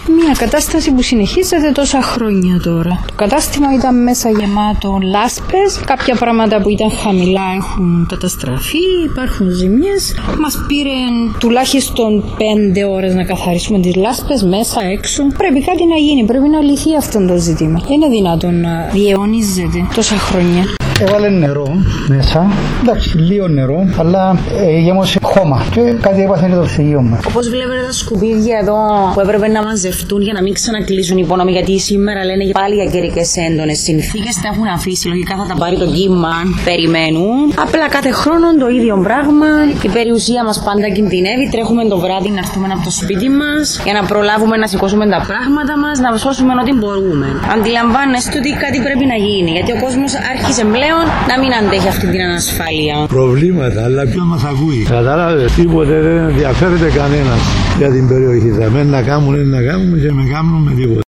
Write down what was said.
Μια κατάσταση που συνεχίζεται τόσα χρόνια τώρα. Το κατάστημα ήταν μέσα γεμάτο λάσπες. Κάποια πράγματα που ήταν χαμηλά έχουν καταστραφεί, υπάρχουν ζημιές. Μας πήρε τουλάχιστον 5 ώρες να καθαρίσουμε τις λάσπες μέσα, έξω. Πρέπει κάτι να γίνει, πρέπει να λυθεί αυτό το ζήτημα. Δεν είναι δυνατόν να διαιωνίζεται τόσα χρόνια. Έβαλε νερό μέσα, εντάξει, λίγο νερό, αλλά γέμωσε χώμα και κάτι έπαθε το ψυγείο μας. Όπως βλέπετε τα σκουπίδια εδώ που έπρεπε να μαζευτούν για να μην ξανακλείσουν οι υπόνομοι, γιατί σήμερα λένε πάλι για καιρικές έντονες συνθήκες, τα έχουν αφήσει, λογικά θα τα πάρει το κύμα, περιμένουν. Απλά κάθε χρόνο το ίδιο πράγμα, η περιουσία μας πάντα κινδυνεύει, τρέχουμε το βράδυ να έρθουμε από το σπίτι μας για να προλάβουμε να σηκώσουμε τα πράγματα μας, να σώσουμε ό,τι μπορούμε. Αντιλαμβάνεστε ότι κάτι πρέπει να γίνει, γιατί ο κόσμος άρχισε πλέον να μην αντέχει αυτή την ανασφάλεια. Προβλήματα, αλλά ποιος μας ακούει. Κατάλαβε, τίποτε δεν ενδιαφέρεται κανένας για την περιοχή. Θα μένει να κάνουμε και με κάνουμε τίποτα.